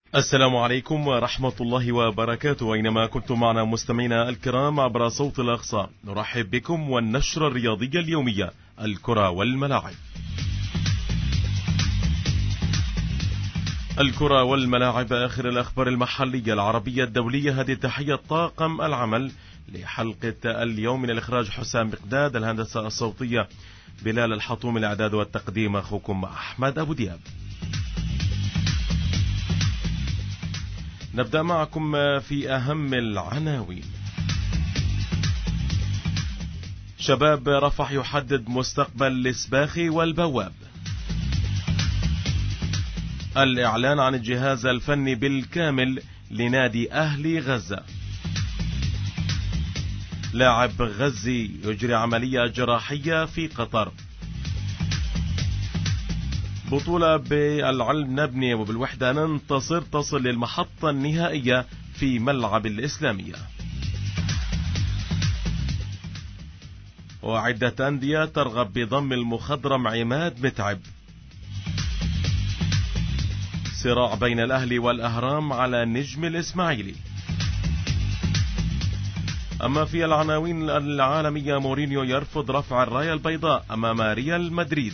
السلام عليكم ورحمة الله وبركاته. أينما كنتم معنا مستمعينا الكرام عبر صوت الأقصى، نرحب بكم والنشرة الرياضية اليومية، الكرة والملاعب. الكرة والملاعب، آخر الأخبار المحلية العربية الدولية. هذه تحية طاقم العمل لحلقة اليوم. من الإخراج حسام مقداد، الهندسة الصوتية بلال الحطوم، الإعداد والتقديم أخوكم أحمد أبو دياب. نبدأ معكم في أهم العناوين. شباب رفح يحدد مستقبل الإسباخي والبواب. الإعلان عن الجهاز الفني بالكامل لنادي أهلي غزة. لاعب غزي يجري عملية جراحية في قطر. بطولة بالعلم نبني وبالوحدة ننتصر تصل للمحطة النهائية في ملعب الإسلامية. وعدة أندية ترغب بضم المخضرم عماد متعب. صراع بين الأهلي والأهرام على نجم الإسماعيلي. أما في العناوين العالمية، مورينيو يرفض رفع الراية البيضاء أمام ريال مدريد.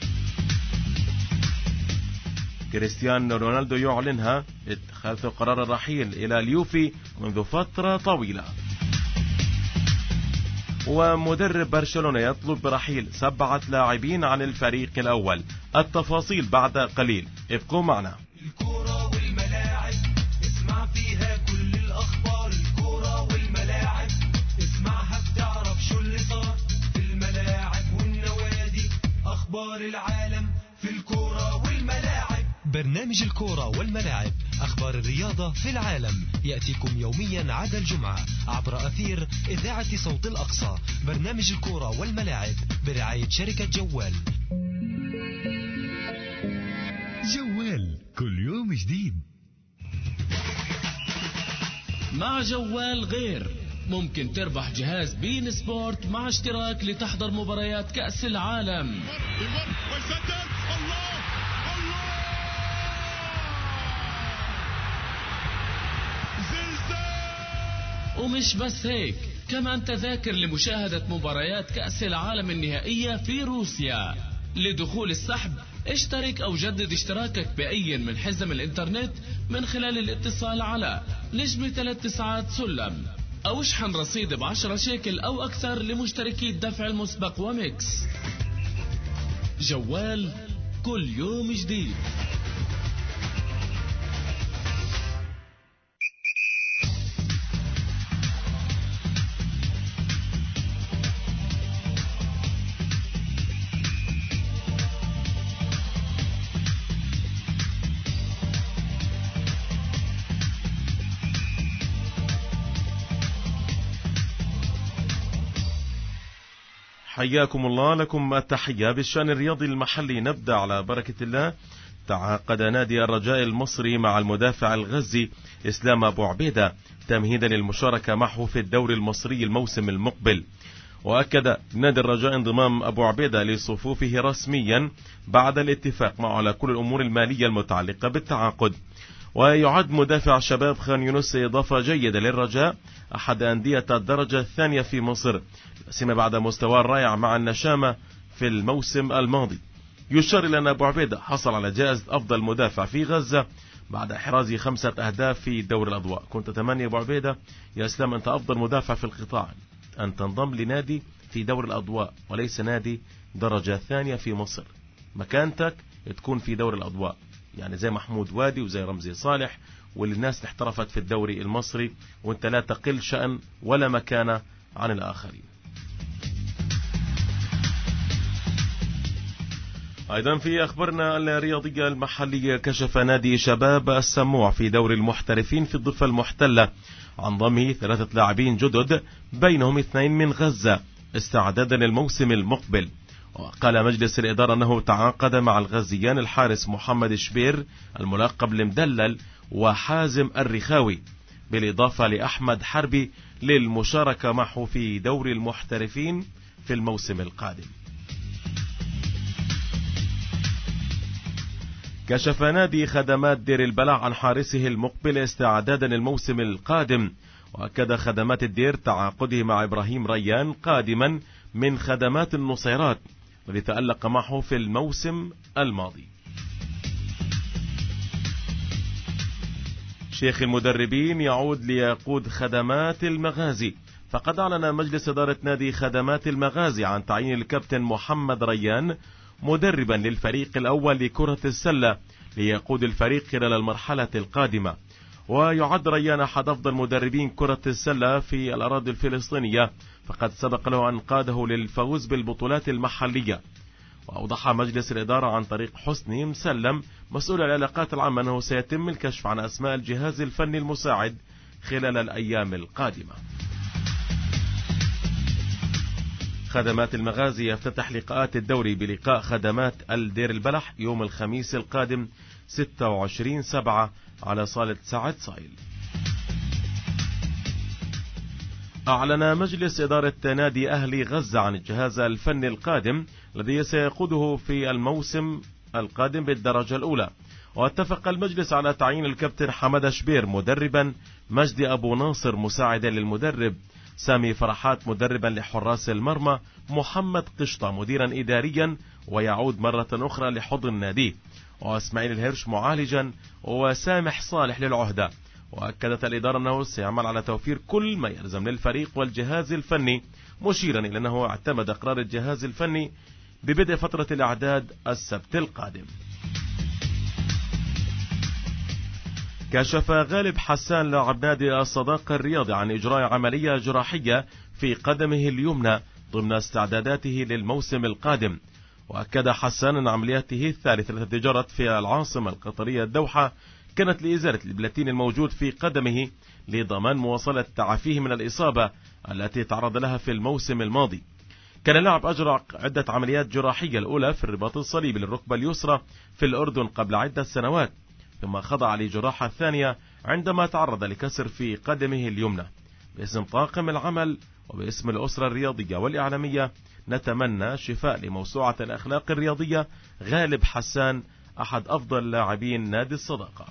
كريستيانو رونالدو يعلنها اتخاذ قرار الرحيل إلى اليوفي منذ فترة طويلة. ومدرب برشلونة يطلب برحيل 7 لاعبين عن الفريق الأول. التفاصيل بعد قليل، ابقوا معنا. الكرة والملاعب، اسمع فيها كل الأخبار. الكرة والملاعب، اسمعها بتعرف شو اللي صار في الملاعب والنوادي. أخبار العالم في الكرة والملاعب. برنامج الكرة والملاعب، أخبار الرياضة في العالم، يأتيكم يوميا عدا الجمعة عبر أثير إذاعة صوت الأقصى. برنامج الكرة والملاعب برعاية شركة جوال. جوال كل يوم جديد. مع جوال غير ممكن تربح جهاز بين سبورت مع اشتراك لتحضر مباريات كأس العالم. ومش بس هيك، كمان تذاكر لمشاهدة مباريات كأس العالم النهائية في روسيا. لدخول السحب اشترك أو جدد اشتراكك بأي من حزم الانترنت من خلال الاتصال على نجم 39 سلم، أو اشحن رصيد ب10 شيكل أو أكثر لمشتركي الدفع المسبق وميكس. جوال كل يوم جديد. حياكم الله، لكم التحية. بالشأن الرياضي المحلي نبدأ على بركة الله. تعاقد نادي الرجاء المصري مع المدافع الغزي إسلام أبو عبيدة تمهيدا للمشاركة معه في الدوري المصري الموسم المقبل. وأكد نادي الرجاء انضمام أبو عبيدة لصفوفه رسميا بعد الاتفاق معه على كل الأمور المالية المتعلقة بالتعاقد. ويعد مدافع شباب خان يونس إضافة جيدة للرجاء، أحد أندية الدرجة الثانية في مصر، سيما بعد مستوى الرائع مع النشامة في الموسم الماضي. يشار إلى أن أبو عبيدة حصل على جائزة أفضل مدافع في غزة بعد إحراز 5 أهداف في دوري الأضواء. كنت أتمنى أبو عبيدة يا إسلام أنت أفضل مدافع في القطاع أن تنضم لنادي في دوري الأضواء وليس نادي درجة ثانية في مصر. مكانتك تكون في دوري الأضواء، يعني زي محمود وادي وزي رمزي صالح واللي الناس احترفت في الدوري المصري، وانت لا تقل شأن ولا مكانة عن الآخرين. أيضا في أخبارنا الرياضية المحلية، كشف نادي شباب السموع في دوري المحترفين في الضفة المحتلة عن ضم 3 لاعبين جدد، بينهم 2 من غزة استعدادا للموسم المقبل. وقال مجلس الإدارة أنه تعاقد مع الغزيان الحارس محمد شبير الملقب المدلل وحازم الرخاوي، بالإضافة لأحمد حربي للمشاركة معه في دوري المحترفين في الموسم القادم. كشف نادي خدمات دير البلح عن حارسه المقبل استعدادا للموسم القادم، وأكد خدمات الدير تعاقده مع إبراهيم ريان قادما من خدمات النصيرات الذي تألق معه في الموسم الماضي. شيخ المدربين يعود ليقود خدمات المغازي، فقد أعلن مجلس إدارة نادي خدمات المغازي عن تعيين الكابتن محمد ريان مدربا للفريق الأول لكرة السلة ليقود الفريق خلال المرحلة القادمة. ويعد ريان أحد أفضل مدربين كرة السلة في الأراضي الفلسطينية، فقد سبق له أن قاده للفوز بالبطولات المحلية. وأوضح مجلس الإدارة عن طريق حسني مسلم مسؤول العلاقات العامة أنه سيتم الكشف عن أسماء الجهاز الفني المساعد خلال الأيام القادمة. خدمات المغازي يفتتح لقاءات الدوري بلقاء خدمات الدير البلح يوم الخميس القادم 26/7 على صالة سعد صايل. أعلن مجلس إدارة نادي أهلي غزة عن الجهاز الفني القادم الذي سيقوده في الموسم القادم بالدرجة الأولى. واتفق المجلس على تعيين الكابتن حمد شبير مدربا، مجدي أبو ناصر مساعدا للمدرب، سامي فرحات مدربا لحراس المرمى، محمد قشطة مديرا إداريا ويعود مرة أخرى لحضن ناديه، وإسماعيل الهرش معالجا، وسامح صالح للعهدة. وأكدت الإدارة أنه سيعمل على توفير كل ما يلزم للفريق والجهاز الفني، مشيرا إلى أنه اعتمد قرار الجهاز الفني ببدء فترة الإعداد السبت القادم. كشف غالب حسان لاعب نادي الصداقة الرياضي عن إجراء عملية جراحية في قدمه اليمنى ضمن استعداداته للموسم القادم. وأكد حسان أن عملياته الثالثة التي جرت في العاصمة القطرية الدوحة كانت لإزالة البلاتين الموجود في قدمه لضمان مواصلة تعافيه من الإصابة التي تعرض لها في الموسم الماضي. كان اللاعب أجرى عدة عمليات جراحية، الأولى في الرباط الصليبي للركبة اليسرى في الأردن قبل عدة سنوات، ثم خضع لجراحة ثانية عندما تعرض لكسر في قدمه اليمنى. باسم طاقم العمل وباسم الأسرة الرياضية والإعلامية نتمنى شفاء لموسوعة الأخلاق الرياضية غالب حسان أحد أفضل لاعبين نادي الصداقة.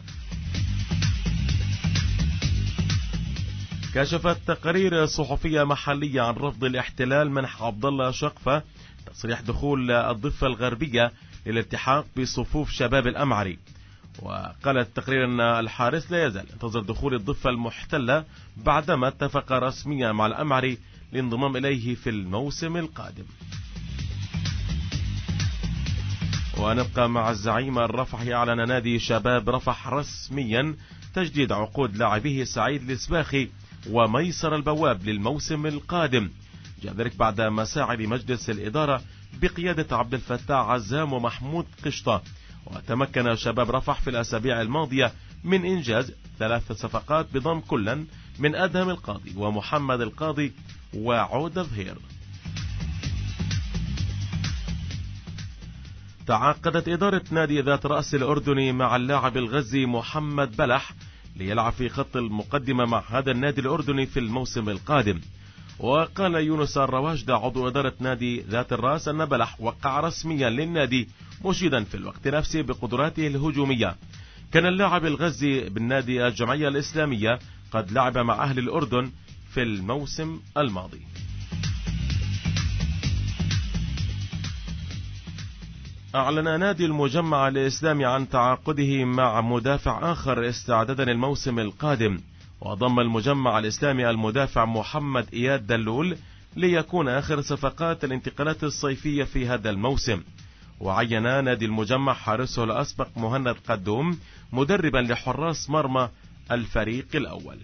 كشفت تقارير صحفية محلية عن رفض الاحتلال منح عبد الله شقفة تصريح دخول الضفة الغربية للالتحاق بصفوف شباب الأمعري. وقال التقرير أن الحارس لا يزال ينتظر دخول الضفة المحتلة بعدما اتفق رسميا مع الأمعري للانضمام إليه في الموسم القادم. ونبقى مع الزعيم الرفحي. أعلن نادي شباب رفح رسميا تجديد عقود لاعبيه سعيد الإسباخي وميسر البواب للموسم القادم، جاء ذلك بعد مساعي لمجلس الإدارة بقيادة عبد الفتاح عزام ومحمود قشطة. وتمكن شباب رفح في الأسابيع الماضية من إنجاز 3 صفقات بضم كلا من أدهم القاضي ومحمد القاضي وعود ظهير. تعاقدت إدارة نادي ذات رأس الأردني مع اللاعب الغزي محمد بلح ليلعب في خط المقدمة مع هذا النادي الأردني في الموسم القادم. وقال يونس الرواجدة عضو إدارة نادي ذات الرأس أن بلح وقع رسميا للنادي، مشيدا في الوقت نفسه بقدراته الهجومية. كان اللاعب الغزي بالنادي الجمعية الإسلامية قد لعب مع أهل الأردن في الموسم الماضي. أعلن نادي المجمع الإسلامي عن تعاقده مع مدافع آخر استعدادا للموسم القادم، وضم المجمع الإسلامي المدافع محمد إياد دلول ليكون آخر صفقات الانتقالات الصيفية في هذا الموسم. وعين نادي المجمع حارسه الأسبق مهند قدوم مدربا لحراس مرمى الفريق الأول.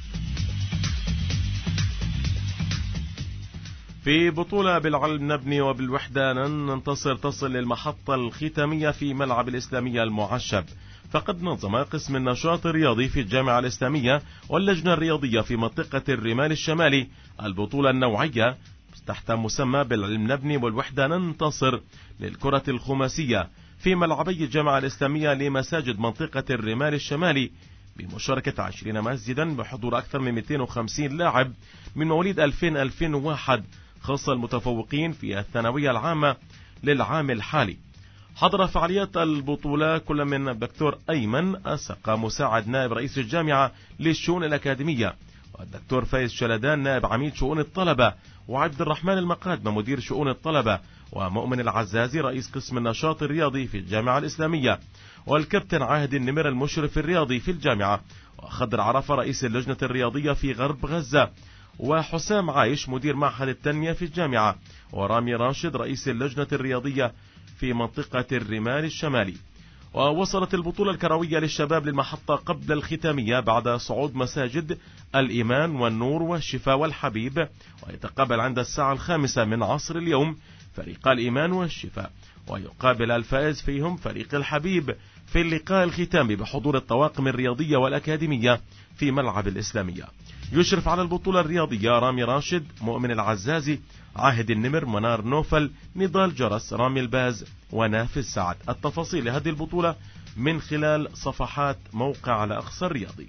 في بطولة بالعلم نبني وبالوحدة ننتصر تصل للمحطة الختامية في ملعب الإسلامية المعشب. فقد نظم قسم النشاط الرياضي في الجامعة الإسلامية واللجنة الرياضية في منطقة الرمال الشمالي البطولة النوعية تحت مسمى بالعلم نبني والوحدة ننتصر للكرة الخماسية في ملعبي الجامعة الإسلامية لمساجد منطقة الرمال الشمالي بمشاركة 20 مسجدا بحضور أكثر من 250 لاعب من مواليد 2000-2001 خاصة المتفوقين في الثانوية العامة للعام الحالي. حضر فعاليات البطولة كل من الدكتور أيمن أسقى مساعد نائب رئيس الجامعة للشؤون الأكاديمية، والدكتور فايز شلدان نائب عميد شؤون الطلبة، وعبد الرحمن المقادمة مدير شؤون الطلبة، ومؤمن العزازي رئيس قسم النشاط الرياضي في الجامعة الإسلامية، والكابتن عاهد النمر المشرف الرياضي في الجامعة، وخضر عرفة رئيس اللجنة الرياضية في غرب غزة، وحسام عايش مدير معهد التنمية في الجامعة، ورامي راشد رئيس اللجنة الرياضية في منطقة الرمال الشمالي. ووصلت البطولة الكروية للشباب للمحطة قبل الختامية بعد صعود مساجد الإيمان والنور والشفاء والحبيب، ويتقابل عند الساعة 5 من عصر اليوم فريق الإيمان والشفاء، ويقابل الفائز فيهم فريق الحبيب في اللقاء الختامي بحضور الطواقم الرياضية والأكاديمية في ملعب الإسلامية. يشرف على البطولة الرياضية رامي راشد، مؤمن العزازي، عاهد النمر، منار نوفل، نضال جرس، رامي الباز، ونافذ سعد. التفاصيل لهذه البطولة من خلال صفحات موقع الأقصى الرياضي.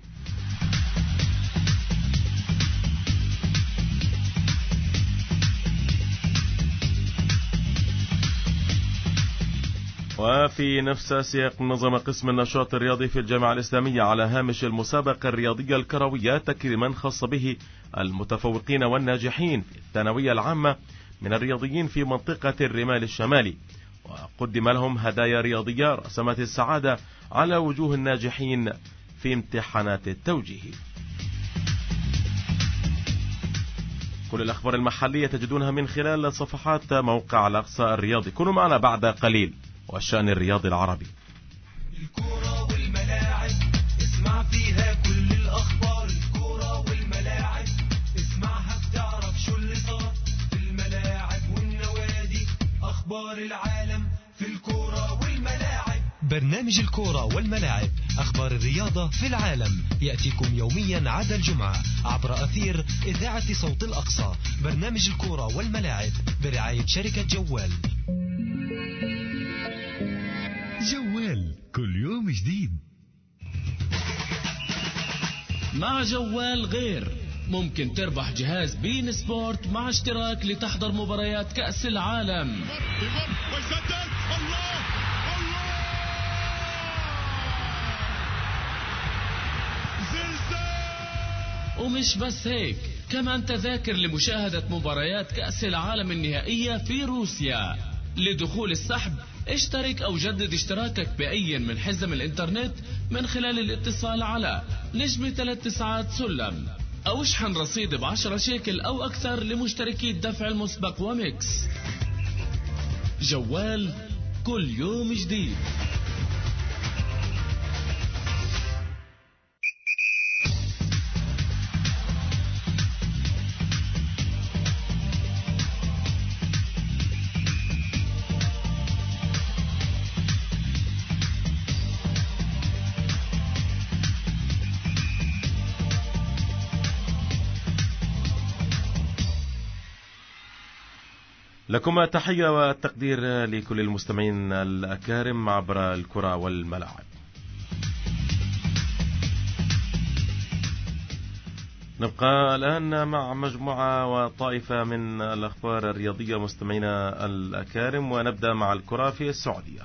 وفي نفس السياق نظم قسم النشاط الرياضي في الجامعة الإسلامية على هامش المسابقة الرياضية الكروية تكريما خاص به المتفوقين والناجحين في الثانوية العامة من الرياضيين في منطقة الرمال الشمالي، وقدم لهم هدايا رياضية رسمت السعادة على وجوه الناجحين في امتحانات التوجيه. كل الأخبار المحلية تجدونها من خلال صفحات موقع الأقصى الرياضي. كونوا معنا بعد قليل والشأن الرياضي العربي. الكورة والملاعب اسمع فيها كل الأخبار، الكورة والملاعب اسمعها بتعرف شو اللي صار في الملاعب والنوادي، أخبار العالم في الكورة والملاعب. برنامج الكورة والملاعب، أخبار الرياضة في العالم، يأتيكم يوميا عدا الجمعة عبر أثير إذاعة صوت الأقصى. برنامج الكورة والملاعب برعاية شركة جوال. جوال كل يوم جديد. مع جوال غير ممكن تربح جهاز بين سبورت مع اشتراك لتحضر مباريات كأس العالم. ومش بس هيك، كمان تذاكر لمشاهدة مباريات كأس العالم النهائية في روسيا. لدخول السحب اشترك أو جدد اشتراكك بأي من حزم الإنترنت من خلال الاتصال على نجم 3 سلم، أو اشحن رصيد ب10 شيكل أو أكثر لمشتركي الدفع المسبق وميكس. جوال كل يوم جديد. لكم تحية والتقدير لكل المستمعين الأكارم عبر الكرة والملاعب. نبقى الآن مع مجموعة وطائفة من الأخبار الرياضية مستمعينا الأكارم، ونبدأ مع الكرة في السعودية.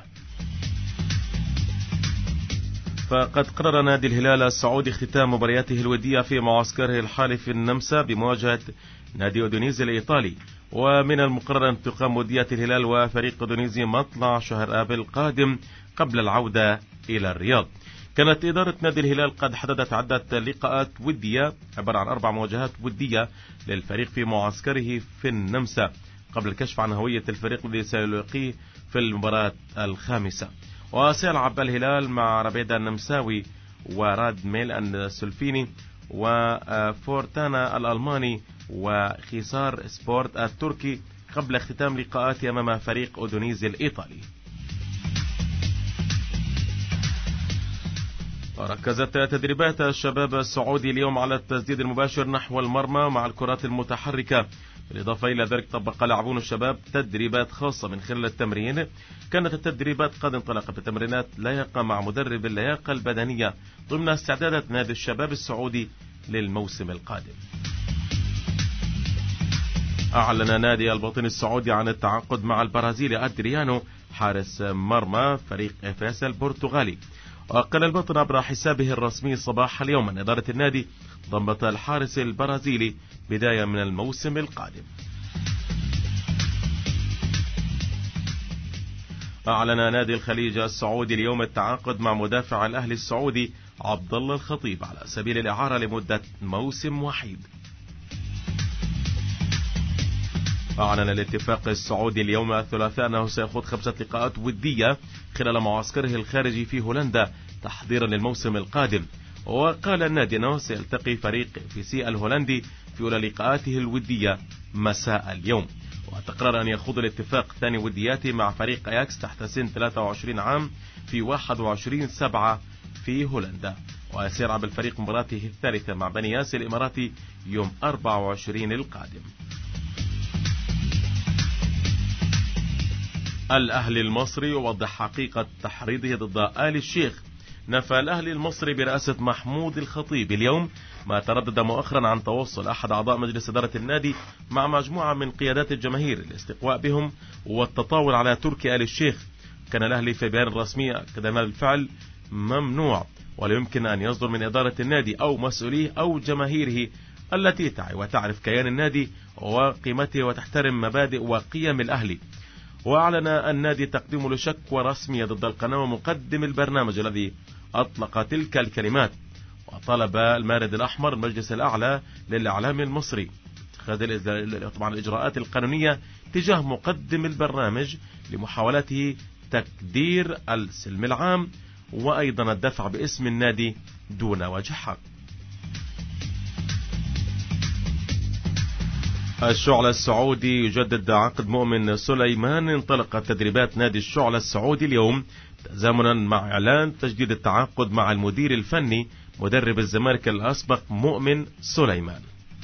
فقد قرر نادي الهلال السعودي اختتام مبارياته الودية في معسكره الحالي في النمسا بمواجهة نادي أودونيزي الإيطالي، ومن المقرر أن تقام ودية الهلال وفريق أودونيزي مطلع شهر آب القادم قبل العودة إلى الرياض. كانت إدارة نادي الهلال قد حددت عدة لقاءات ودية عبارة عن 4 مواجهات ودية للفريق في معسكره في النمسا قبل الكشف عن هوية الفريق الذي سيلاقيه في المباراة الخامسة. وسيلعب الهلال مع ربيدة النمساوي وراد ميل السلفيني وفورتانا الألماني وخيسار سبورت التركي قبل اختتام لقاءات أمام فريق أودونيزي الإيطالي. وركزت تدريبات الشباب السعودي اليوم على التسديد المباشر نحو المرمى مع الكرات المتحركة. بالإضافة إلى ذلك طبق لاعبون الشباب تدريبات خاصة من خلال التمرين. كانت التدريبات قد انطلقت بتمرينات لائقة مع مدرب اللياقة البدنية ضمن استعدادات نادي الشباب السعودي للموسم القادم. أعلن نادي الباطن السعودي عن التعاقد مع البرازيلي أدريانو حارس مرمى فريق إفاس البرتغالي. وقال البطل عبر حسابه الرسمي صباح اليوم أن إدارة النادي ضمت الحارس البرازيلي بداية من الموسم القادم. أعلن نادي الخليج السعودي اليوم التعاقد مع مدافع الأهلي السعودي عبد الله الخطيب على سبيل الإعارة لمدة موسم وحيد. أعلن الاتفاق السعودي اليوم الثلاثاء أنه سيخوض 5 لقاءات ودية خلال معسكره الخارجي في هولندا تحضيرا للموسم القادم. وقال النادي أنه سيلتقي فريق FC الهولندي في أولى لقاءاته الودية مساء اليوم. وتقرر أن يخوض الاتفاق ثاني ودياته مع فريق أياكس تحت سن 23 عام في 21/7 في هولندا. وسيلعب الفريق مباراته الثالثة مع بني ياس الإماراتي يوم 24 القادم. الأهلي المصري يوضح حقيقة تحريضه ضد آل الشيخ. نفى الأهلي المصري برئاسة محمود الخطيب اليوم ما تردد مؤخرا عن تواصل أحد أعضاء مجلس إدارة النادي مع مجموعة من قيادات الجماهير الاستقواء بهم والتطاول على تركي آل الشيخ. كان الأهلي في بيان رسمي أكد أن الفعل ممنوع ولا يمكن أن يصدر من إدارة النادي أو مسؤوليه أو جماهيره التي تعي وتعرف كيان النادي وقيمته وتحترم مبادئ وقيم الأهلي. وأعلن النادي تقديمه لشكوى رسمية ضد القناة ومقدم البرنامج الذي أطلق تلك الكلمات. وطلب المارد الأحمر المجلس الأعلى للإعلام المصري اتخاذ طبعا الإجراءات القانونية تجاه مقدم البرنامج لمحاولته تكدير السلم العام وأيضا الدفع باسم النادي دون وجه حق. الشعلة السعودي يجدد عقد مؤمن سليمان. انطلقت تدريبات نادي الشعلة السعودي اليوم تزامنا مع إعلان تجديد التعاقد مع المدير الفني مدرب الزمالك الأسبق مؤمن سليمان.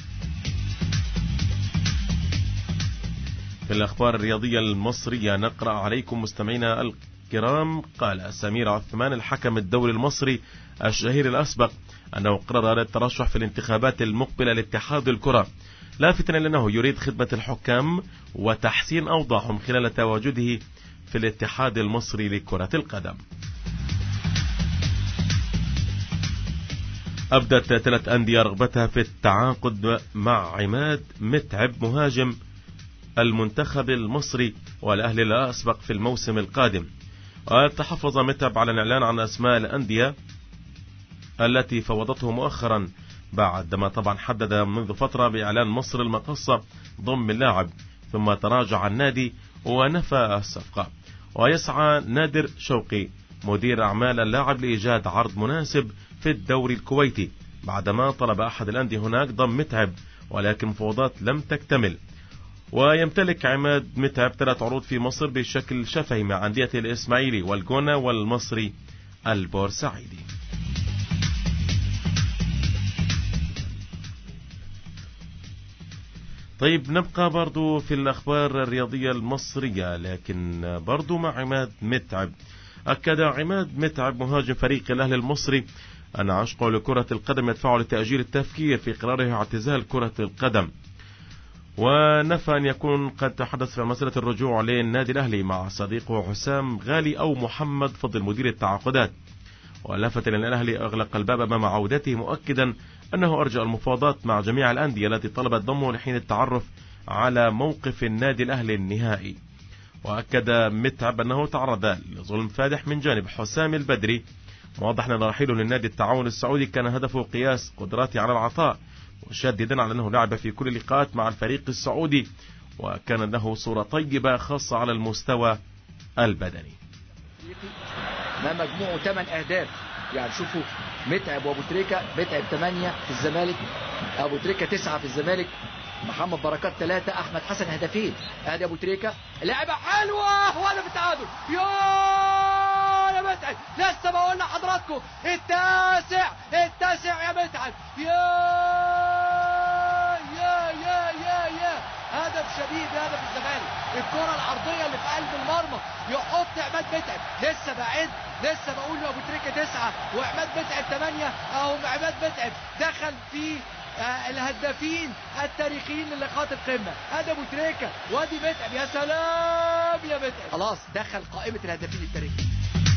في الأخبار الرياضية المصرية نقرأ عليكم مستمعينا الكرام. قال سمير عثمان الحكم الدولي المصري الشهير الأسبق أنه قرر الترشح في الانتخابات المقبلة لاتحاد الكرة، لافتا لأنه يريد خدمة الحكام وتحسين أوضاعهم خلال تواجده في الاتحاد المصري لكرة القدم. أبدت 3 أندية رغبتها في التعاقد مع عماد متعب مهاجم المنتخب المصري والأهلي الأسبق في الموسم القادم. وتحفظ متعب على الإعلان عن أسماء الأندية التي فوضته مؤخرا بعدما طبعا حدد منذ فترة بإعلان مصر المقصة ضم اللاعب، ثم تراجع النادي ونفى الصفقة. ويسعى نادر شوقي مدير أعمال اللاعب لإيجاد عرض مناسب في الدوري الكويتي بعدما طلب أحد الأندية هناك ضم متعب، ولكن مفاوضات لم تكتمل. ويمتلك عماد متعب 3 عروض في مصر بشكل شفهي مع أندية الإسماعيلي والجونة والمصري البورسعيدي. طيب نبقى برضو في الأخبار الرياضية المصرية لكن برضو مع عماد متعب. أكد عماد متعب مهاجم فريق الأهلي المصري أن عشقه لكرة القدم يدفعه لتأجيل التفكير في قراره اعتزال كرة القدم. ونفى أن يكون قد تحدث في مسألة الرجوع للنادي الأهلي مع صديقه حسام غالي أو محمد فضل مدير التعاقدات. ولفت أن الأهلي أغلق الباب أمام عودته مؤكدا أنه أرجع المفاوضات مع جميع الأندية التي طلبت ضمه لحين التعرف على موقف النادي الأهلي النهائي. وأكد متعب أنه تعرض لظلم فادح من جانب حسام البدري، موضحا أن رحيله للنادي التعاون السعودي كان هدفه قياس قدراته على العطاء، وشددا على أنه لعب في كل اللقاءات مع الفريق السعودي وكان له صورة طيبة خاصة على المستوى البدني. ما مجموعه 8 أهداف، يعني شوفوا متعب وابو تريكة، متعب 8 في الزمالك، ابو تريكة 9 في الزمالك، محمد بركات 3، احمد حسن 2 هدفين. ادي ابو تريكة لعبة حلوة وهدف التعادل. يا متعب لسه بقول لحضراتكم التاسع يا متعب. يا هدف شديد، هدف الزمالك، الكرة العرضية اللي في قلب المرمى يحط عماد متعب. لسه بعد، لسه بقول له ابو تريكة 9 وعماد متعب 8. اهو عماد متعب دخل في الهدافين التاريخيين للقاءات القمة. ادي ابو تريكة وادي متعب، يا سلام يا متعب، خلاص دخل قائمة الهدافين التاريخيين.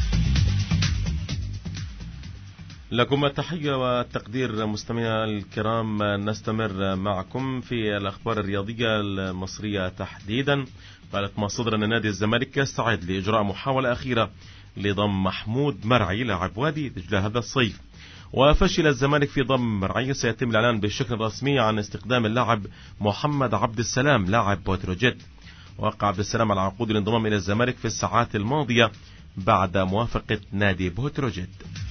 لكم التحية والتقدير مستمعينا الكرام. نستمر معكم في الأخبار الرياضية المصرية تحديدا. قالت مصادر أن نادي الزمالك يستعد لإجراء محاولة أخيرة لضم محمود مرعي لاعب وادي دجلة هذا الصيف. وفشل الزمالك في ضم مرعي، سيتم الإعلان بشكل رسمي عن استخدام اللاعب محمد عبد السلام لاعب بتروجيت. وقع عبد السلام على عقود الانضمام إلى الزمالك في الساعات الماضية بعد موافقة نادي بتروجيت.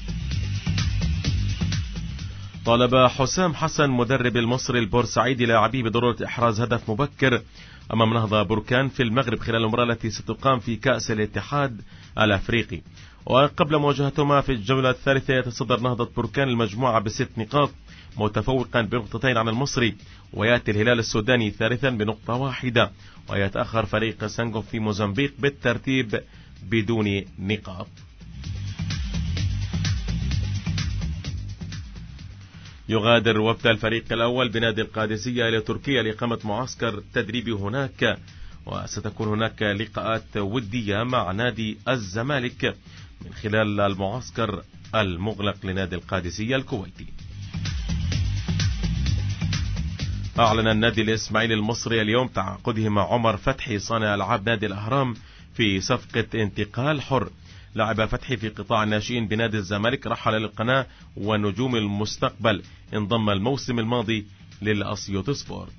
طالب حسام حسن مدرب المصري البورسعيدي لاعبيه بضرورة إحراز هدف مبكر أمام نهضة بركان في المغرب خلال المباراة التي ستقام في كأس الاتحاد الأفريقي. وقبل مواجهتهما في الجولة الثالثة يتصدر نهضة بركان المجموعة ب6 نقاط متفوقا بنقطتين عن المصري، ويأتي الهلال السوداني ثالثا بنقطة واحدة، ويتأخر فريق سانغوف في موزمبيق بالترتيب بدون نقاط. يغادر وفد الفريق الأول بنادي القادسية إلى تركيا لإقامة معسكر تدريبي هناك، وستكون هناك لقاءات ودية مع نادي الزمالك من خلال المعسكر المغلق لنادي القادسية الكويتي. أعلن النادي الإسماعيلي المصري اليوم تعاقده مع عمر فتحي صانع ألعاب نادي الأهرام في صفقة انتقال حر. لعب فتحي في قطاع الناشئين بنادي الزمالك، رحل للقناة ونجوم المستقبل، انضم الموسم الماضي للأسيوط سبورت.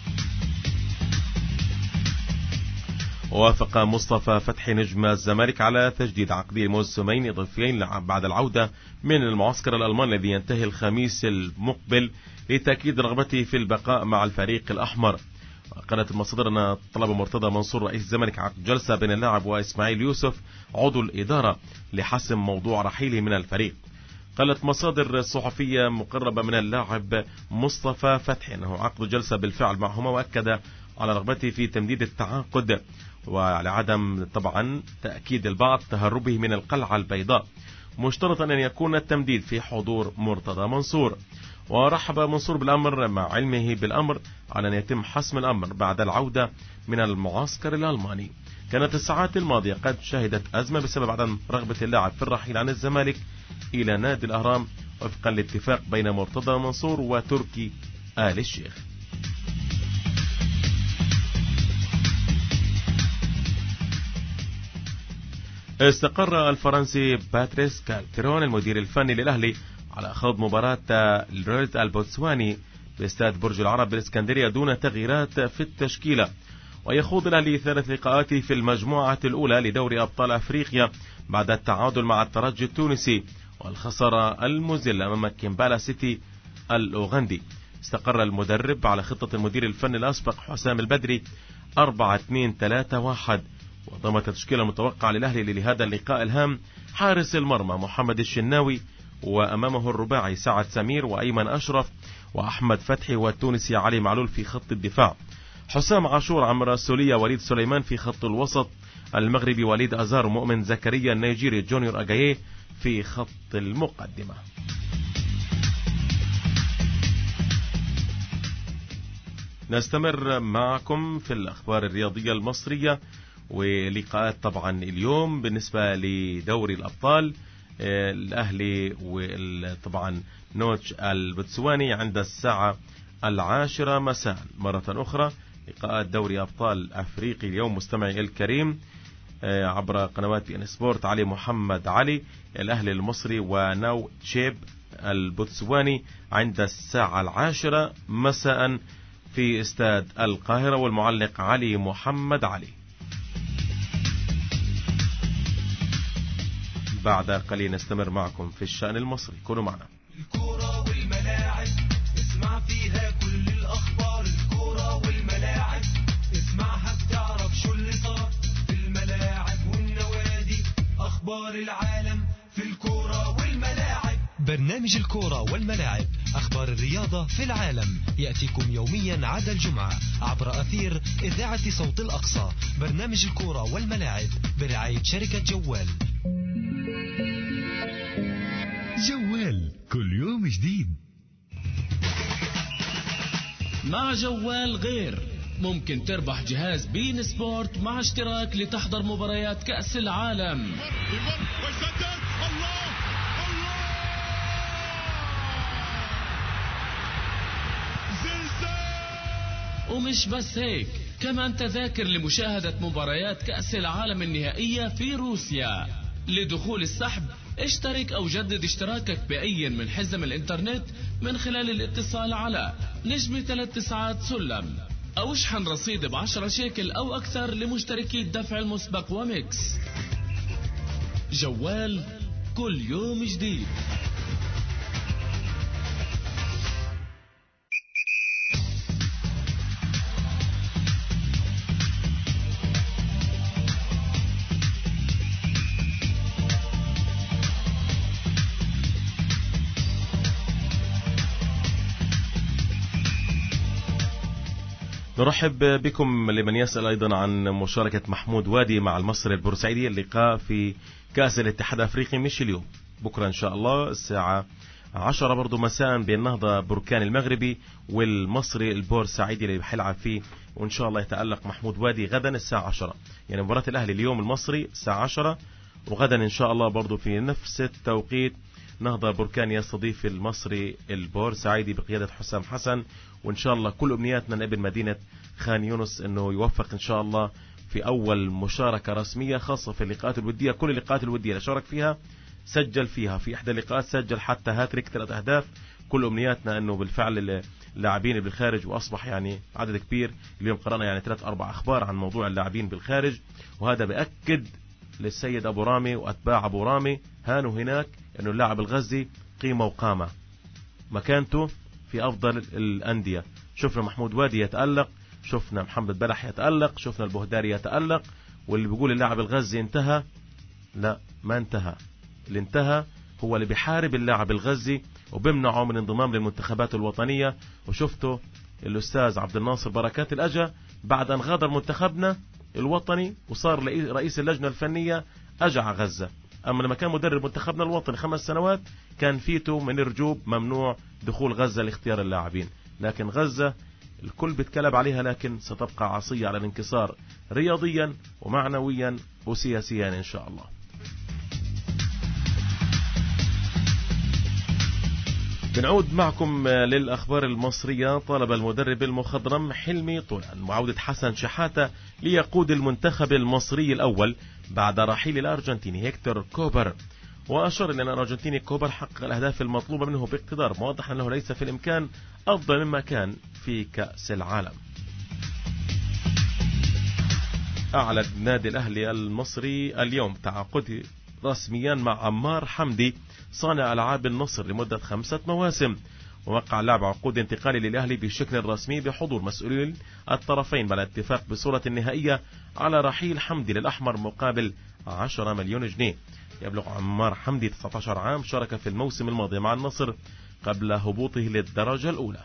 وافق مصطفى فتحي نجم الزمالك على تجديد عقده موسمين إضافيين بعد العودة من المعسكر الألماني الذي ينتهي الخميس المقبل لتأكيد رغبته في البقاء مع الفريق الأحمر. قالت المصادر أن طلب مرتضى منصور رئيس الزمالك عقد جلسة بين اللاعب وإسماعيل يوسف عضو الإدارة لحسم موضوع رحيله من الفريق. قالت مصادر صحفية مقربة من اللاعب مصطفى فتحي أنه عقد جلسة بالفعل معهما، وأكد على رغبته في تمديد التعاقد وعلى عدم طبعا تأكيد البعض تهربه من القلعة البيضاء، مشترطا أن يكون التمديد في حضور مرتضى منصور. ورحب منصور بالأمر مع علمه بالأمر على أن يتم حسم الأمر بعد العودة من المعسكر الألماني. كانت الساعات الماضية قد شهدت أزمة بسبب عدم رغبة اللاعب في الرحيل عن الزمالك إلى نادي الأهرام وفقا لاتفاق بين مرتضى منصور وتركي آل الشيخ. استقر الفرنسي باتريس كالتيرون المدير الفني للأهلي على خوض مباراة الريد البوتسواني باستاد برج العرب بالإسكندرية دون تغييرات في التشكيلة. ويخوض الأهلي 3 لقاءات في المجموعة الأولى لدوري أبطال أفريقيا بعد التعادل مع الترجي التونسي والخسارة المذلة أمام كيمبالا سيتي الأوغندي. استقر المدرب على خطة المدير الفني الأسبق حسام البدري 4-2-3-1، وضمت التشكيلة المتوقعة للأهلي لهذا اللقاء الهام حارس المرمى محمد الشناوي، وأمامه الرباعي سعد سمير وأيمن أشرف وأحمد فتحي والتونسي علي معلول في خط الدفاع، حسام عاشور عمرو السولية وليد سليمان في خط الوسط، المغربي وليد أزار ومؤمن زكريا النيجيري جونيور أجاييه في خط المقدمة. نستمر معكم في الأخبار الرياضية المصرية ولقاءات طبعا اليوم بالنسبة لدوري الأبطال. الأهلي وطبعا نوتش البتسواني عند الساعة 10 مساء. مرة أخرى لقاءات دوري أبطال أفريقي اليوم مستمعي الكريم عبر قنوات ان سبورت. علي محمد علي الأهلي المصري ونو تشيب البتسواني عند الساعة 10 مساء في استاد القاهرة، والمعلق علي محمد علي. بعد قليل نستمر معكم في الشأن المصري، كونوا معنا. الكورة والملاعب اسمع فيها كل الأخبار، الكورة والملاعب اسمعها بتعرف شو اللي صار في الملاعب والنوادي، أخبار العالم في الكورة والملاعب. برنامج الكورة والملاعب، أخبار الرياضة في العالم، يأتيكم يوميا عدا الجمعة عبر أثير إذاعة صوت الأقصى. برنامج الكورة والملاعب برعاية شركة جوال. جوال كل يوم جديد. مع جوال غير ممكن تربح جهاز بين سبورت مع اشتراك لتحضر مباريات كأس العالم. ومش بس هيك، كمان تذاكر لمشاهدة مباريات كأس العالم النهائية في روسيا. لدخول السحب اشترك أو جدد اشتراكك بأي من حزم الإنترنت من خلال الاتصال على نجم 3 سلم، أو اشحن رصيد ب10 شيكل أو أكثر لمشتركي الدفع المسبق وميكس. جوال كل يوم جديد. نرحب بكم لمن يسأل أيضا عن مشاركة محمود وادي مع المصري البورسعيدي. اللقاء في كأس الاتحاد الأفريقي مش اليوم، بكرة إن شاء الله الساعة 10 برضو مساء بين نهضة بركان المغربي والمصري البورسعيدي اللي بيلعب فيه، وإن شاء الله يتألق محمود وادي غدا الساعة 10. يعني مباراة الأهلي اليوم المصري الساعة 10، وغدا إن شاء الله برضو في نفس التوقيت نهضة بركان يستضيف المصري البورسعيدي بقيادة حسام حسن. وإن شاء الله كل أمنياتنا من ابن مدينة خان يونس أنه يوفق إن شاء الله في أول مشاركة رسمية خاصة في اللقاءات الودية. كل اللقاءات الودية اللي شارك فيها سجل فيها، في إحدى اللقاءات سجل حتى هاتريك 3 أهداف. كل أمنياتنا أنه بالفعل اللاعبين بالخارج، وأصبح يعني عدد كبير. اليوم قرأنا يعني 3-4 أخبار عن موضوع اللاعبين بالخارج، وهذا بأكد للسيد أبو رامي وأتباع أبو رامي هانوا هناك أنه اللاعب الغزي قيمة وقامة، مكانته في أفضل الأندية. شفنا محمود وادي يتألق، شفنا محمد بلح يتألق، شفنا البهداري يتألق. واللي بيقول اللاعب الغزي انتهى، لا ما انتهى. اللي انتهى هو اللي بيحارب اللاعب الغزي وبيمنعه من انضمام للمنتخبات الوطنية. وشفتوا الأستاذ عبد الناصر بركات الأجا بعد أن غادر منتخبنا الوطني وصار رئيس اللجنة الفنية أجع غزة. أما لما كان مدرب منتخبنا الوطني 5 سنوات كان فيتو من الرجوب ممنوع دخول غزة لاختيار اللاعبين. لكن غزة الكل بيتكلم عليها، لكن ستبقى عصية على الانكسار رياضيا ومعنويا وسياسيا إن شاء الله. بنعود معكم للأخبار المصرية. طالب المدرب المخضرم حلمي طولان معاودة حسن شحاتة ليقود المنتخب المصري الأول بعد رحيل الأرجنتيني هيكتور كوبر، وأشار إلى أن الأرجنتيني كوبر حقق الأهداف المطلوبة منه باقتدار، موضحا أنه ليس في الإمكان أفضل مما كان في كأس العالم. أعلن النادي الأهلي المصري اليوم تعاقده رسميا مع عمار حمدي صانع ألعاب النصر لمدة 5 مواسم. ووقع اللاعب عقود انتقالي للأهلي بشكل رسمي بحضور مسؤولين الطرفين على اتفاق بصورة نهائية على رحيل حمدي للأحمر مقابل 10 مليون جنيه. يبلغ عمار حمدي 19 عام، شارك في الموسم الماضي مع النصر قبل هبوطه للدرجة الأولى.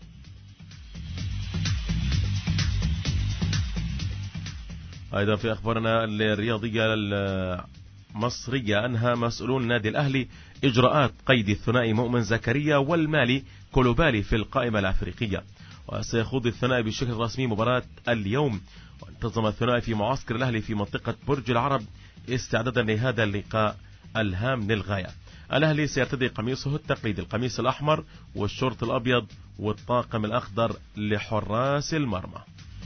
أيضا في أخبارنا الرياضية المصرية، أنهى مسؤولون النادي الأهلي إجراءات قيد الثنائي مؤمن زكريا والمالي كولوبالي في القائمة الأفريقية، وسيخوض الثنائي بشكل رسمي مباراة اليوم. وانتظم الثنائي في معسكر الأهلي في منطقة برج العرب استعدادا لهذا اللقاء الهام للغاية. الأهلي سيرتدي قميصه التقليدي القميص الأحمر والشورت الأبيض والطاقم الأخضر لحراس المرمى.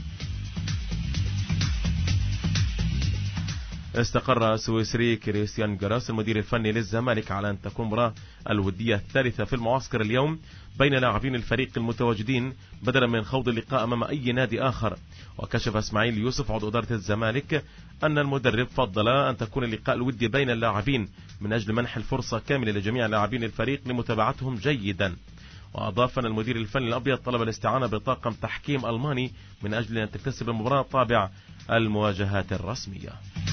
استقر السويسري كريستيان جراس المدير الفني للزمالك على أن تكون المباراة الودية الثالثة في المعسكر اليوم بين لاعبين الفريق المتواجدين بدلا من خوض اللقاء أمام أي نادي آخر. وكشف اسماعيل يوسف عضو إدارة الزمالك أن المدرب فضل أن تكون اللقاء الودي بين اللاعبين من أجل منح الفرصة كاملة لجميع لاعبين الفريق لمتابعتهم جيدا. وأضاف أن المدير الفني الأبيض طلب الاستعانة بطاقم تحكيم ألماني من أجل أن تكتسب المباراة طابع المواجهات الرسمية.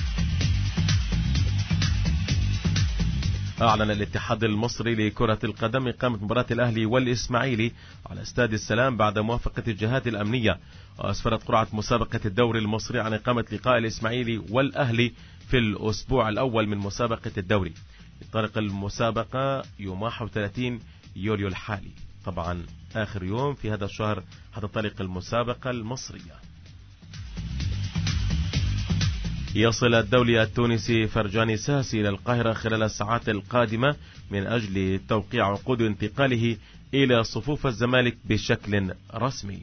أعلن الاتحاد المصري لكرة القدم إقامة مباراة الأهلي والإسماعيلي على استاد السلام بعد موافقة الجهات الأمنية. وأسفرت قرعة مسابقة الدوري المصري عن إقامة لقاء الإسماعيلي والأهلي في الأسبوع الأول من مسابقة الدوري. طريق المسابقة يوم 31 يوليو الحالي. طبعا آخر يوم في هذا الشهر هتنطلق المسابقة المصرية. يصل الدولي التونسي فرجاني ساسي إلى القاهرة خلال الساعات القادمة من أجل توقيع عقود انتقاله إلى صفوف الزمالك بشكل رسمي.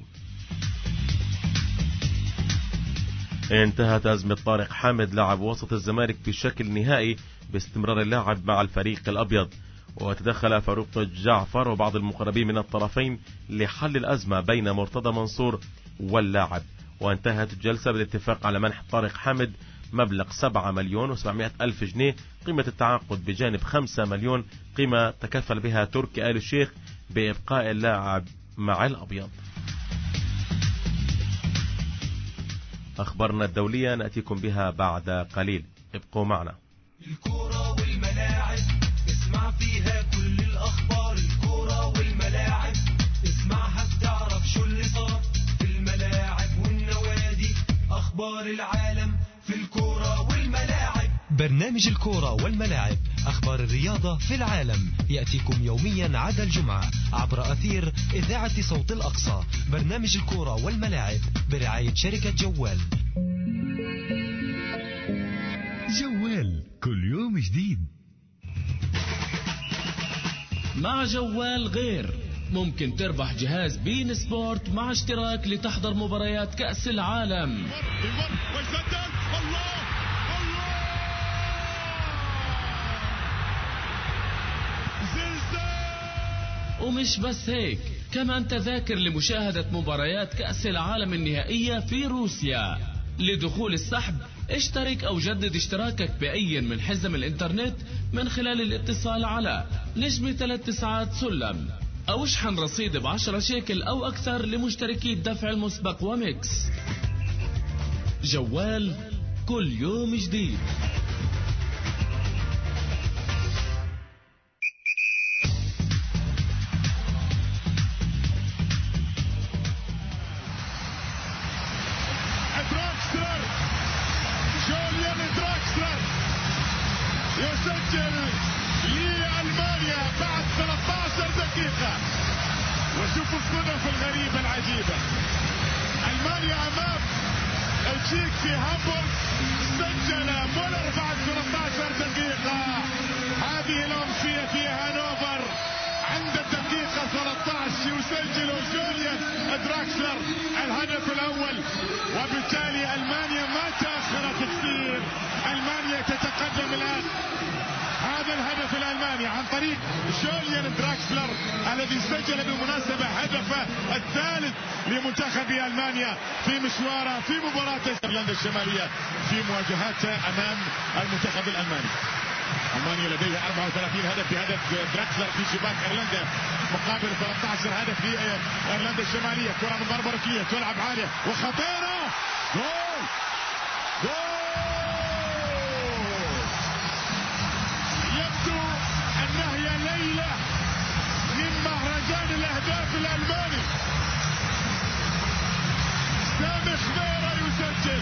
انتهت أزمة طارق حامد لاعب وسط الزمالك بشكل نهائي باستمرار اللاعب مع الفريق الأبيض، وتدخل فاروق جعفر وبعض المقربين من الطرفين لحل الأزمة بين مرتضى منصور واللاعب، وانتهت الجلسة بالاتفاق على منح طارق حامد مبلغ 7,700,000 جنيه قيمة التعاقد، بجانب 5 مليون قيمة تكفل بها تركي آل الشيخ بإبقاء اللاعب مع الأبيض. أخبارنا الدولية نأتيكم بها بعد قليل، ابقوا معنا. الكورة والملاعب اسمع فيها كل الأخبار، الكورة والملاعب اسمعها بتعرف شو اللي صار في الملاعب والنوادي، أخبار العالم في الكورة والملاعب. برنامج الكورة والملاعب، أخبار الرياضة في العالم، يأتيكم يوميا عدا الجمعة عبر أثير إذاعة صوت الأقصى. برنامج الكورة والملاعب برعاية شركة جوال. جوال كل يوم جديد. مع جوال غير ممكن تربح جهاز بين سبورت مع اشتراك لتحضر مباريات كأس العالم. ومش بس هيك، كمان تذاكر لمشاهدة مباريات كأس العالم النهائية في روسيا. لدخول السحب اشترك أو جدد اشتراكك بأي من حزم الإنترنت من خلال الاتصال على نجم 3 سلم، أو اشحن رصيد ب10 شيكل أو أكثر لمشتركي الدفع المسبق وميكس. جوال كل يوم جديد. يسجل لألمانيا بعد 13 دقيقة. وشوفوا الصدف الغريبة العجيبة، ألمانيا أمام التشيك في هامبورغ، سجل مولر بعد 13 دقيقة. هذه الأمسية في هانوفر عند الدقيقة 13 يسجل جوليان دراكسلر الهدف الأول، وبالتالي ألمانيا ما تأخرت كثير، ألمانيا تتقدم الآن. هذا الهدف الألماني عن طريق جوليان دراكسلر الذي سجل بالمناسبة هدفه الثالث لمنتخب ألمانيا في مشواره في مباراة ايرلندا الشمالية في مواجهاته أمام المنتخب الألماني. ألمانيا لديها 34 هدف بهدف دراكسلر في شباك ايرلندا مقابل 13 هدف في ايرلندا الشمالية. كرة من ضربة ركنية تلعب عالية وخطيرة، جول جول. يبدو أنها هي ليلة من مهرجان الأهداف الألماني. سامي خضيرة يسجل،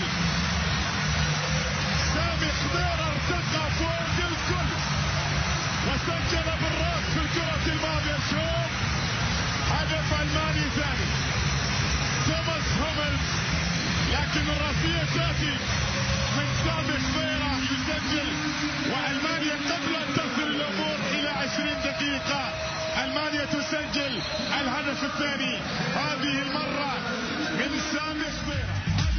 سامي خضيرة ارتقى فوق الكل وسجل بالراس في الكرة الماضية. شوف هدف ألماني ثاني، توماس هوملز، لكن الراسية تأتي من سامي خضيرة يسجل، وألمانيا قبل أن تصل الأمور إلى 20 دقيقة ألمانيا تسجل الهدف الثاني، هذه المرة من سامي خضيرة.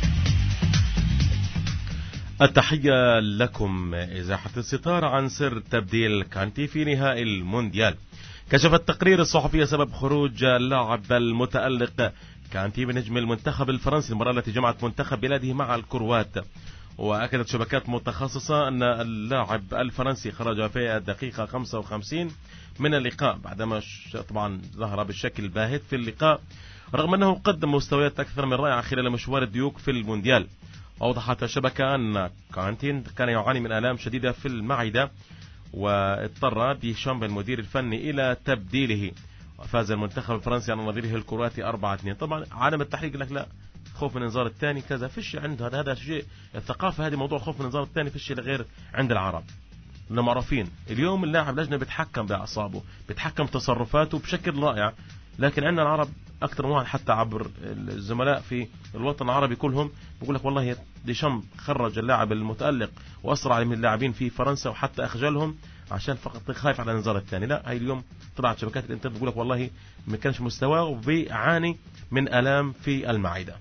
التحية لكم. إزاحة الستار عن سر تبديل كانتي في نهائي المونديال. كشف التقرير الصحفي سبب خروج اللاعب المتألق كانتي بنجم المنتخب الفرنسي المباراة التي جمعت منتخب بلاده مع الكروات. وأكدت شبكات متخصصة أن اللاعب الفرنسي خرج في الدقيقة 55 من اللقاء بعدما طبعا ظهر بالشكل الباهت في اللقاء، رغم أنه قدم مستويات أكثر من رائعة خلال مشوار الديوك في المونديال. أوضحت الشبكة أن كانتين كان يعاني من آلام شديدة في المعدة، واضطر ديشامب المدير الفني إلى تبديله، وفاز المنتخب الفرنسي على نظيره الكرواتي 4-2. طبعا عالم التحقيق لك لا خوف من الانذار الثاني كذا فيش عنده، هذا شيء الثقافة، هذه موضوع خوف من الانذار الثاني فيش غير عند العرب. معروفين اليوم اللاعب لجنة بيتحكم بأعصابه، بيتحكم تصرفاته بشكل رائع. لكن عندنا العرب أكثر من واحد حتى عبر الزملاء في الوطن العربي كلهم بيقول لك والله ديشامب خرج اللاعب المتألق وأسرع من اللاعبين في فرنسا وحتى أخجلهم عشان فقط خايف على الانذار الثاني. لا، هاي اليوم طلعت شبكات الانترنت بيقول لك والله ما كانش مستواه وبيعاني من آلام في المعدة.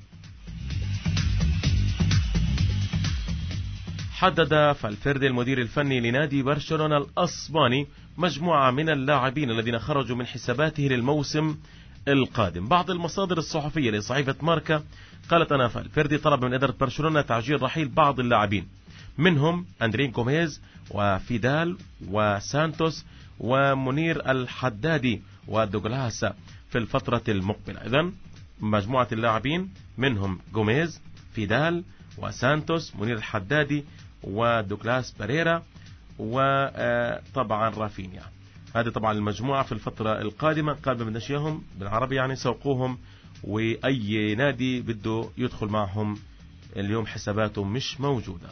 حدد فالفيردي المدير الفني لنادي برشلونة الأسباني مجموعة من اللاعبين الذين خرجوا من حساباته للموسم القادم. بعض المصادر الصحفية لصحيفة ماركا قالت أن فالفيردي طلب من إدارة برشلونة تعجيل رحيل بعض اللاعبين، منهم أندرين غوميز وفيدال وسانتوس ومنير الحدادي ودوغلاس في الفترة المقبلة. إذن مجموعة اللاعبين منهم غوميز، فيدال وسانتوس، منير الحدادي ودوغلاس باريرا وطبعا رافينيا. هذه طبعا المجموعة في الفترة القادمة قال بدناش اياهم بالعربي يعني سوقوهم، وأي نادي بده يدخل معهم اليوم حساباته مش موجودة.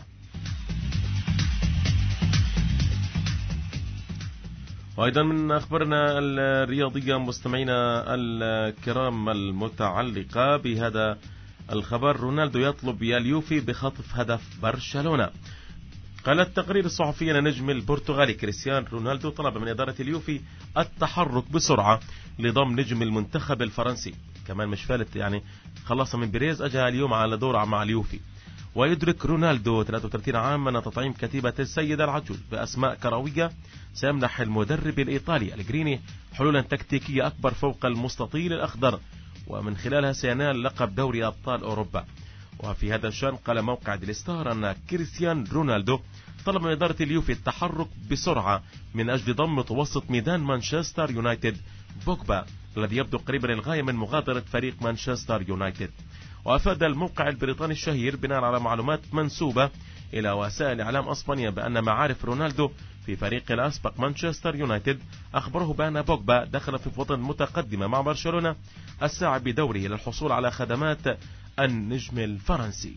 وأيضا من أخبارنا الرياضية مستمعينا الكرام المتعلقة بهذا الخبر، رونالدو يطلب اليوفي بخطف هدف برشلونة. قال التقرير الصحفي أن نجم البرتغالي كريستيانو رونالدو طلب من إدارة اليوفي التحرك بسرعة لضم نجم المنتخب الفرنسي، كمان مش فالت يعني خلص من بيريز أجا اليوم على دور مع اليوفي. ويدرك رونالدو 33 عام أن تطعيم كتيبة السيدة العجوز بأسماء كروية سيمنح المدرب الإيطالي أليغريني حلولا تكتيكية أكبر فوق المستطيل الأخضر، ومن خلالها سينال لقب دوري أبطال أوروبا. وفي هذا الشأن قال موقع ديلستار أن كريستيانو رونالدو طلب من إدارة اليوفي التحرك بسرعة من أجل ضم متوسط ميدان مانشستر يونايتد بوجبا الذي يبدو قريبا للغاية من مغادرة فريق مانشستر يونايتد. وأفاد الموقع البريطاني الشهير بناء على معلومات منسوبة إلى وسائل إعلام أسبانيا بأن معارف رونالدو في فريق الأسبق مانشستر يونايتد أخبره بأن بوجبا دخل في فترة متقدمة مع برشلونة الساعي بدوره للحصول على خدمات النجم الفرنسي.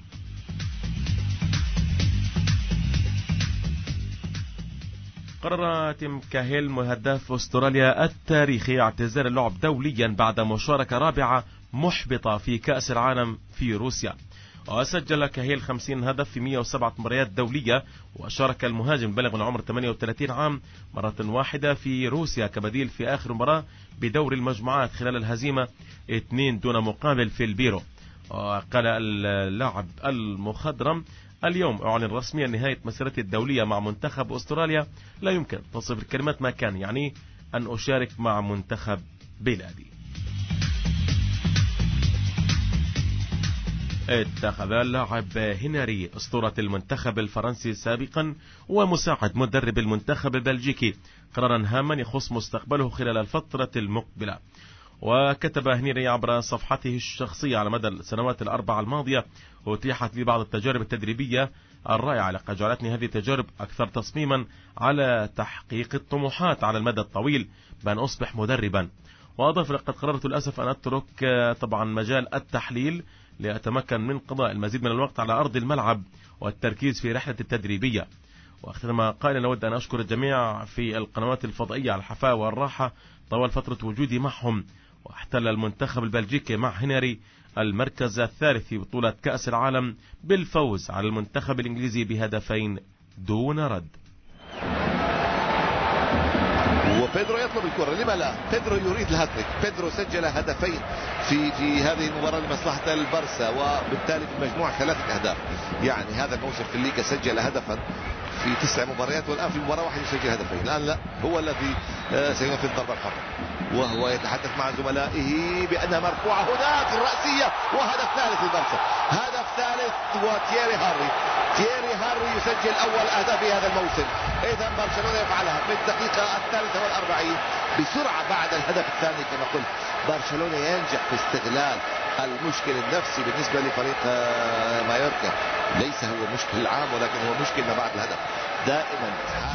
قرر تيم كاهيل هداف أستراليا التاريخي اعتزال اللعب دوليا بعد مشاركة رابعة محبطة في كأس العالم في روسيا. وسجل كاهيل 50 هدف في 107 مباريات دولية، وشارك المهاجم البالغ من العمر 38 عام مرة واحدة في روسيا كبديل في آخر مباراة بدور المجموعات خلال الهزيمة 2 دون مقابل في البيرو. وقال اللاعب المخضرم اليوم أعلن رسميا نهاية مسيرتي الدولية مع منتخب أستراليا، لا يمكن توصف الكلمات ما كان يعني أن أشارك مع منتخب بلادي. اتخذ اللاعب هنري أسطورة المنتخب الفرنسي سابقا ومساعد مدرب المنتخب البلجيكي قرارا هاما يخص مستقبله خلال الفترة المقبلة. وكتب هنري عبر صفحته الشخصية على مدى السنوات الأربعة الماضية أتيحت لي بعض التجارب التدريبية الرائعة لقد جعلتني هذه التجارب أكثر تصميما على تحقيق الطموحات على المدى الطويل بأن أصبح مدربا. وأضاف لقد قررت للأسف أن أترك طبعا مجال التحليل لأتمكن من قضاء المزيد من الوقت على أرض الملعب والتركيز في رحلة التدريبية. واختتم قائلا أود أن أشكر الجميع في القنوات الفضائية على الحفاوة والراحة طوال فترة وجودي معهم. واحتل المنتخب البلجيكي مع هنري المركز الثالث في بطولة كأس العالم بالفوز على المنتخب الإنجليزي بهدفين دون رد. وبيدرو يطلب الكرة، لما لا؟ بيدرو يريد الهاتريك، بيدرو سجل هدفين في هذه المباراة لمصلحة البرسا، وبالتالي في المجموع 3 أهداف. يعني هذا الموسم في الليغا سجل هدفا في 9 مباريات، والآن في مباراة واحدة يسجل هدفين. الآن لا، هو الذي سينفذ ضربة الحرة، وهو يتحدث مع زملائه بأنها مرفوعة هناك الرأسية، وهدف ثالث للبرسا، هدف ثالث. وتييري هاري يسجل أول أهداف في هذا الموسم. إذا برشلونة يفعلها في الدقيقة 43 بسرعة بعد الهدف الثاني. كما قلت برشلونة ينجح في استغلال المشكل النفسي بالنسبة لفريق مايوركا، ليس هو مشكل العام ولكن هو مشكل ما بعد الهدف دائما.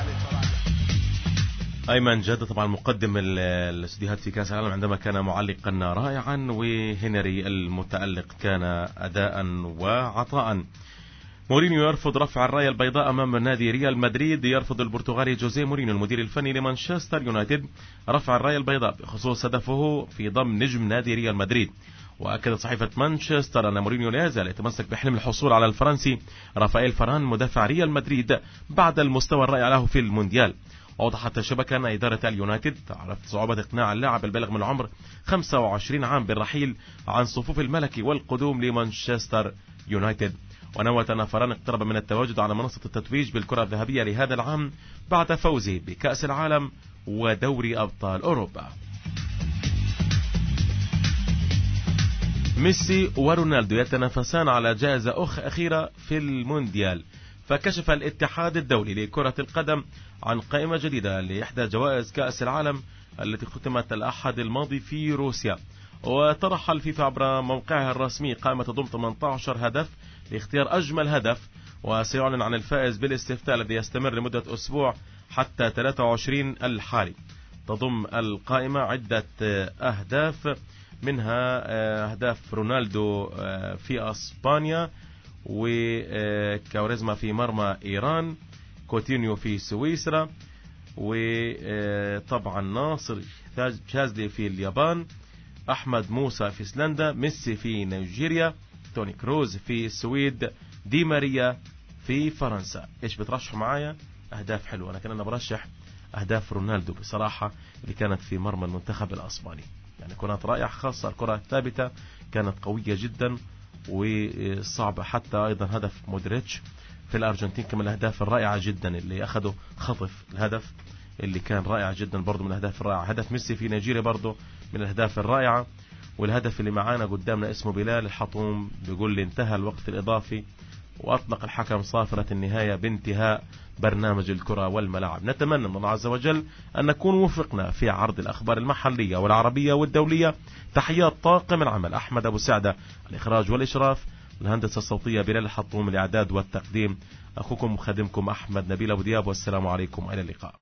أيمن جد طبعا مقدم الاستديوهات في كأس العالم عندما كان معلقا رائعا، وهنري المتألق كان أداء وعطاء. مورينيو يرفض رفع الراية البيضاء أمام نادي ريال مدريد. يرفض البرتغالي جوزيه مورينيو المدير الفني لمانشستر يونايتد رفع الراية البيضاء بخصوص هدفه في ضم نجم نادي ريال مدريد. وأكدت صحيفة مانشستر أن مورينيو لا يزال يتمسك بحلم الحصول على الفرنسي رافائيل فاران مدافع ريال مدريد بعد المستوى الرائع له في المونديال. وضحت الشبكة أن إدارة اليونايتد عرفت صعوبة إقناع اللاعب البالغ من العمر 25 عام بالرحيل عن صفوف الملكي والقدوم لمانشستر يونايتد. ونوت أن فاران اقترب من التواجد على منصة التتويج بالكرة الذهبية لهذا العام بعد فوزه بكأس العالم ودوري أبطال أوروبا. ميسي ورونالدو يتنافسان على جائزة أخيرة في المونديال. فكشف الاتحاد الدولي لكرة القدم عن قائمة جديدة لإحدى جوائز كأس العالم التي ختمت الأحد الماضي في روسيا. وطرح الفيفا عبر موقعها الرسمي قائمة تضم 18 هدف لاختيار أجمل هدف، وسيعلن عن الفائز بالاستفتاء الذي يستمر لمدة أسبوع حتى 23 الحالي. تضم القائمة عدة أهداف، منها أهداف رونالدو في أسبانيا، وكوريزما في مرمى إيران، كوتينيو في سويسرا، وطبعا ناصر شاذلي في اليابان، أحمد موسى في اسلندا، ميسي في نيجيريا، توني كروز في السويد، دي ماريا في فرنسا. ايش بترشحوا معايا؟ أهداف حلوة. لكن أنا برشح أهداف رونالدو بصراحة اللي كانت في مرمى المنتخب الأسباني، يعني كانت رائعة، خاصة الكرة الثابتة كانت قوية جدا وصعبة. حتى أيضا هدف مودريتش في الأرجنتين كان من الأهداف الرائعة جدا اللي أخذوا خطف الهدف اللي كان رائع جدا برضو من الأهداف الرائعة. هدف ميسي في نيجيريا برضو من الأهداف الرائعة. والهدف اللي معانا قدامنا اسمه بلال الحطوم، بيقول لي انتهى الوقت الإضافي وأطلق الحكم صافرة النهاية بانتهاء برنامج الكرة والملاعب. نتمنى من الله عز وجل أن نكون وفقنا في عرض الأخبار المحلية والعربية والدولية. تحيات طاقم العمل أحمد أبو سعدة، الإخراج والإشراف، الهندسة الصوتية بلال الحطوم، الإعداد والتقديم أخوكم وخادمكم أحمد نبيل أبو دياب، والسلام عليكم، إلى اللقاء.